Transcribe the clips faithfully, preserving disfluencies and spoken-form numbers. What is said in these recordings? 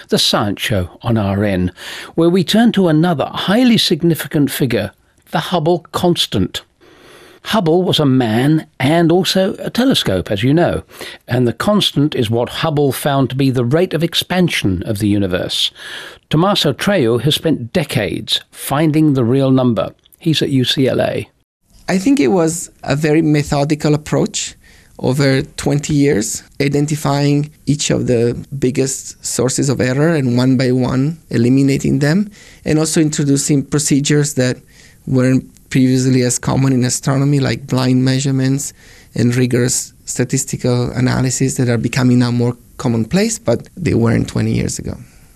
The Science Show on R N, where we turn to another highly significant figure, the Hubble constant. Hubble was a man and also a telescope, as you know, and the constant is what Hubble found to be the rate of expansion of the universe. Tommaso Treu has spent decades finding the real number. He's at U C L A. I think it was a very methodical approach over twenty years, identifying each of the biggest sources of error and one by one eliminating them, and also introducing procedures that weren't previously as common in astronomy, like blind measurements and rigorous statistical analysis that are becoming now more commonplace, but they weren't twenty years ago.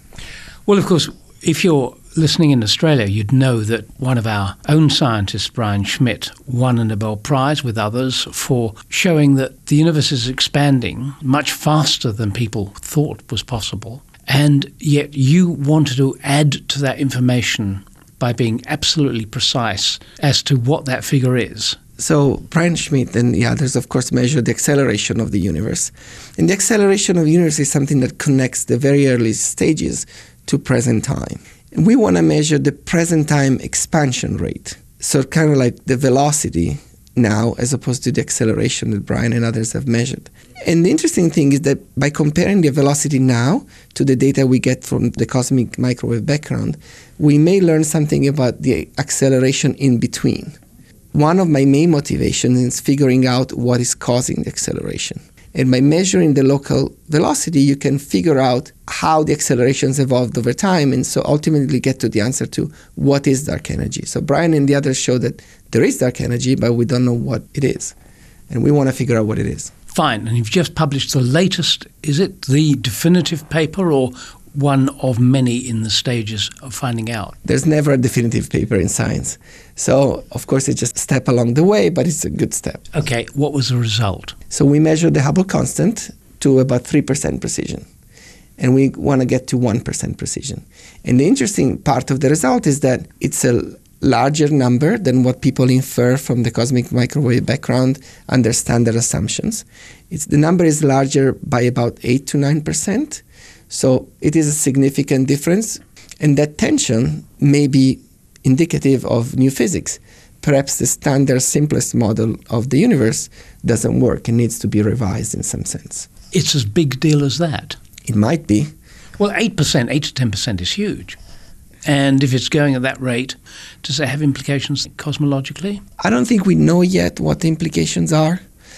Well, of course, if you're listening in Australia, you'd know that one of our own scientists, Brian Schmidt, won a Nobel Prize with others for showing that the universe is expanding much faster than people thought was possible. And yet you wanted to add to that information by being absolutely precise as to what that figure is. So Brian Schmidt and the others, of course, measured the acceleration of the universe. And the acceleration of the universe is something that connects the very early stages to present time. And we want to measure the present time expansion rate. So kind of like the velocity now as opposed to the acceleration that Brian and others have measured. And the interesting thing is that by comparing the velocity now to the data we get from the cosmic microwave background, we may learn something about the acceleration in between. One of my main motivations is figuring out what is causing the acceleration. And by measuring the local velocity, you can figure out how the accelerations evolved over time, and so ultimately get to the answer to what is dark energy. So Brian and the others show that there is dark energy, but we don't know what it is. And we want to figure out what it is. Fine. And you've just published the latest, is it the definitive paper or one of many in the stages of finding out? There's never a definitive paper in science. So, of course, it's just a step along the way, but it's a good step. Okay, what was the result? So we measured the Hubble constant to about three percent precision. And we want to get to one percent precision. And the interesting part of the result is that it's a larger number than what people infer from the cosmic microwave background under standard assumptions. It's, the number is larger by about eight to nine percent. So it is a significant difference, and that tension may be indicative of new physics. Perhaps the standard simplest model of the universe doesn't work and needs to be revised in some sense. It's as big a deal as that? It might be. Well, eight percent, eight to ten percent is huge. And if it's going at that rate, does it have implications cosmologically? I don't think we know yet what the implications are.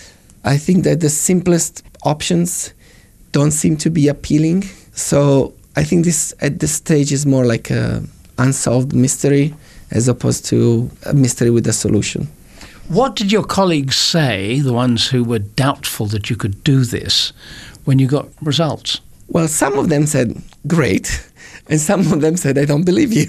I think that the simplest options don't seem to be appealing. So I think this at this stage is more like a unsolved mystery as opposed to a mystery with a solution. What did your colleagues say, the ones who were doubtful that you could do this, when you got results? Well, some of them said, great, and some of them said, I don't believe you.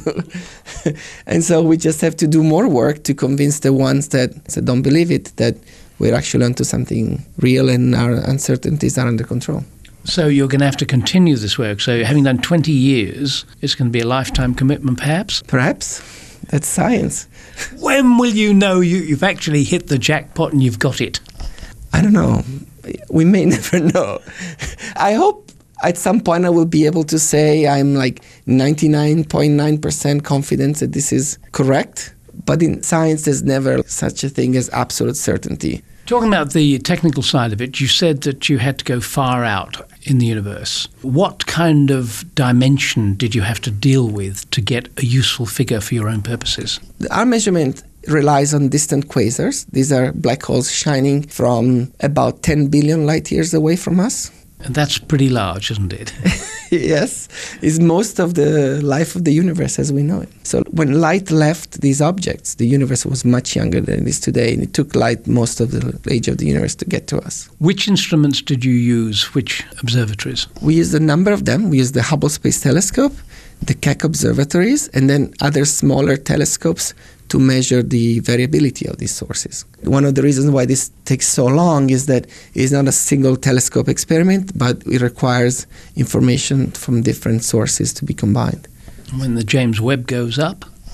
And so we just have to do more work to convince the ones that said, don't believe it, that we're actually onto something real and our uncertainties are under control. So you're going to have to continue this work. So having done twenty years, it's going to be a lifetime commitment, perhaps? Perhaps. That's science. When will you know you, you've actually hit the jackpot and you've got it? I don't know. We may never know. I hope at some point I will be able to say I'm like ninety-nine point nine percent confident that this is correct. But in science, there's never such a thing as absolute certainty. Talking about the technical side of it, you said that you had to go far out in the universe. What kind of dimension did you have to deal with to get a useful figure for your own purposes? Our measurement relies on distant quasars. These are black holes shining from about ten billion light years away from us. And that's pretty large, isn't it? Yes, it's most of the life of the universe as we know it. So when light left these objects, the universe was much younger than it is today, and it took light most of the age of the universe to get to us. Which instruments did you use? Which observatories? We used a number of them. We used the Hubble Space Telescope, the Keck observatories, and then other smaller telescopes to measure the variability of these sources. One of the reasons why this takes so long is that it's not a single telescope experiment, but it requires information from different sources to be combined. When the James Webb goes up?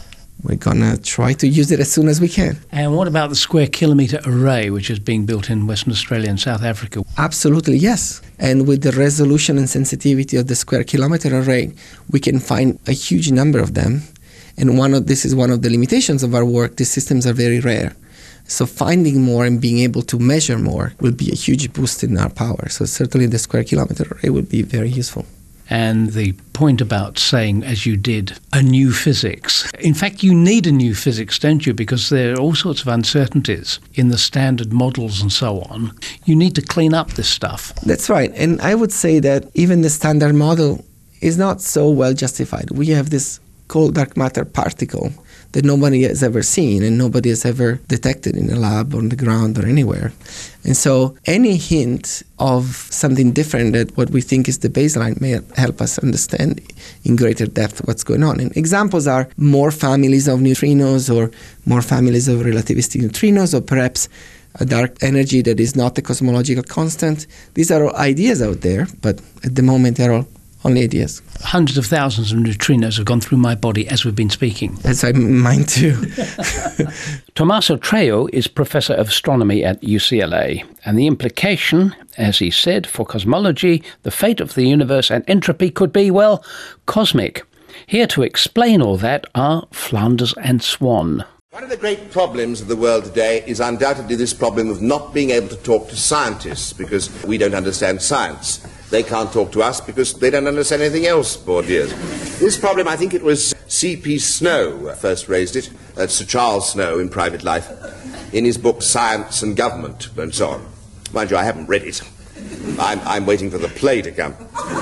we're going to try to use it as soon as we can. And what about the square kilometre array, which is being built in Western Australia and South Africa? Absolutely, yes. And with the resolution and sensitivity of the square kilometre array, we can find a huge number of them. And one of this is one of the limitations of our work. These systems are very rare. So finding more and being able to measure more will be a huge boost in our power. So certainly the square kilometre array would be very useful. And the point about saying, as you did, a new physics. In fact, you need a new physics, don't you? Because there are all sorts of uncertainties in the standard models and so on. You need to clean up this stuff. That's right. And I would say that even the standard model is not so well justified. We have this cold dark matter particle that nobody has ever seen and nobody has ever detected in a lab, on the ground, or anywhere. And so any hint of something different than what we think is the baseline may help us understand in greater depth what's going on. And examples are more families of neutrinos or more families of relativistic neutrinos, or perhaps a dark energy that is not a cosmological constant. These are all ideas out there, but at the moment they're all only ideas. Hundreds of thousands of neutrinos have gone through my body as we've been speaking. That's mine too. Tommaso Treu is Professor of Astronomy at U C L A, and the implication, as he said, for cosmology, the fate of the universe and entropy could be, well, cosmic. Here to explain all that are Flanders and Swan. One of the great problems of the world today is undoubtedly this problem of not being able to talk to scientists because we don't understand science. They can't talk to us because they don't understand anything else, poor dears. This problem, I think it was C P Snow first raised it, uh, Sir Charles Snow in private life, in his book Science and Government and so on. Mind you, I haven't read it. I'm, I'm waiting for the play to come.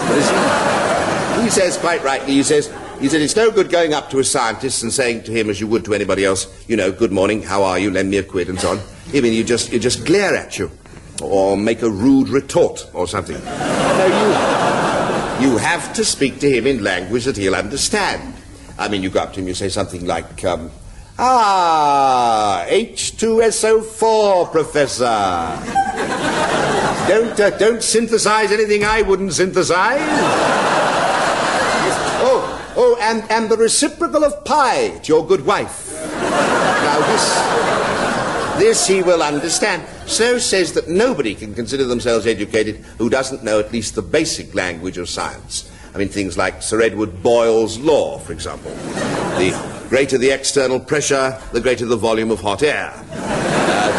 He says quite rightly, he says, he said, it's no good going up to a scientist and saying to him as you would to anybody else, you know, good morning, how are you, lend me a quid and so on. I mean, you just, you just glare at you. Or make a rude retort or something. No, you, you have to speak to him in language that he'll understand. I mean, you go up to him, you say something like, um, ah, H two S O four, Professor. don't, uh, don't synthesize anything I wouldn't synthesize. oh, oh, and, and the reciprocal of pi to your good wife. Now, this... This he will understand. Snow says that nobody can consider themselves educated who doesn't know at least the basic language of science. I mean, things like Sir Edward Boyle's law, for example. The greater the external pressure, the greater the volume of hot air. Uh,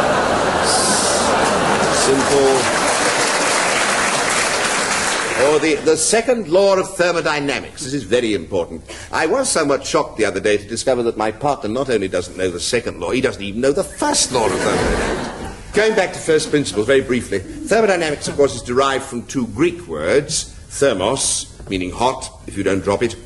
the simple... Or the, the second law of thermodynamics. This is very important. I was somewhat shocked the other day to discover that my partner not only doesn't know the second law, he doesn't even know the first law of thermodynamics. Going back to first principles, very briefly, thermodynamics, of course, is derived from two Greek words, thermos, meaning hot, if you don't drop it,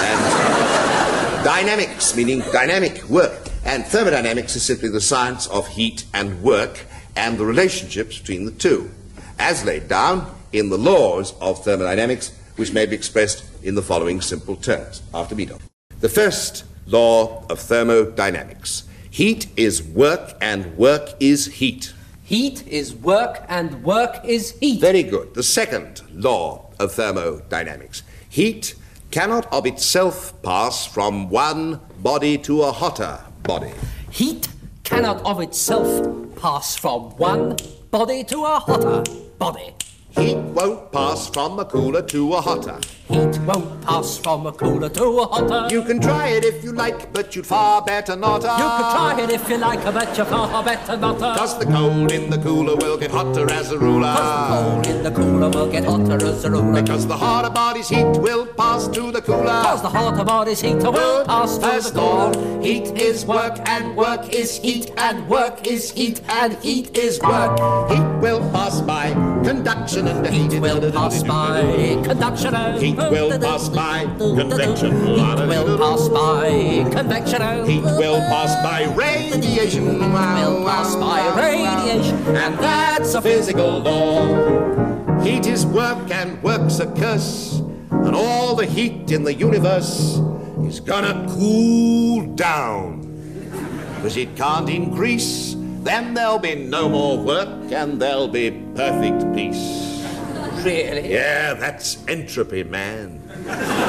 and dynamics, meaning dynamic, work. And thermodynamics is simply the science of heat and work and the relationships between the two, as laid down in the laws of thermodynamics, which may be expressed in the following simple terms, after Meadow. The first law of thermodynamics. Heat is work and work is heat. Heat is work and work is heat. Very good. The second law of thermodynamics. Heat cannot of itself pass from one body to a hotter body. Heat cannot of itself pass from one body to a hotter body. Heat won't pass from a cooler to a hotter. Heat won't pass from a cooler to a hotter. You can try it if you like, but you'd far better not. You can try it if you like, but you're far better not. Cause the cold in the cooler will get hotter as a ruler. Cause the cold in the cooler will get hotter as a ruler. Because the hotter body's heat will pass to the cooler. Cause the hotter body's heat will pass to First the law, cooler. heat is work and work is heat and work is heat and heat is work. Heat will pass by conduction and heat, heat will pass by conduction and heat will pass by convection. Heat will pass by convection. Heat will pass by radiation. Heat will pass by radiation. And that's a physical law. Heat is work and work's a curse. And all the heat in the universe is gonna cool down. Because it can't increase, then there'll be no more work and there'll be perfect peace. Really? Yeah, that's entropy, man.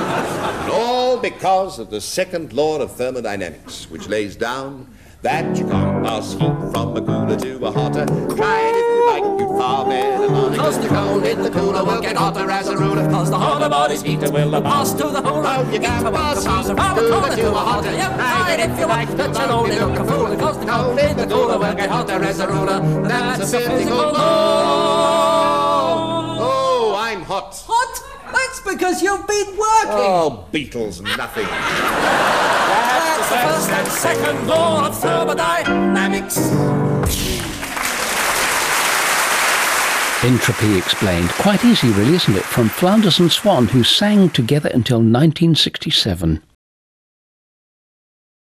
And all because of the second law of thermodynamics, which lays down that you can't pass heat from a cooler to a hotter. Try it if you like, you'd far better on it. Cause the cold in the cooler will get hotter as a ruler. Cause the hotter body's heater will pass to the cooler. Oh, you can't pass heat from from a a cooler to a hotter. You try it if you like, but you'll only look a fool. Cause the cold in the cooler will get hotter as a ruler. That's a physical law. Oh, I'm hot. Hot? That's because you've been working. Oh, Beatles, nothing. That's the first and second law of thermodynamics. Entropy Explained. Quite easy, really, isn't it? From Flanders and Swan, who sang together until nineteen sixty-seven.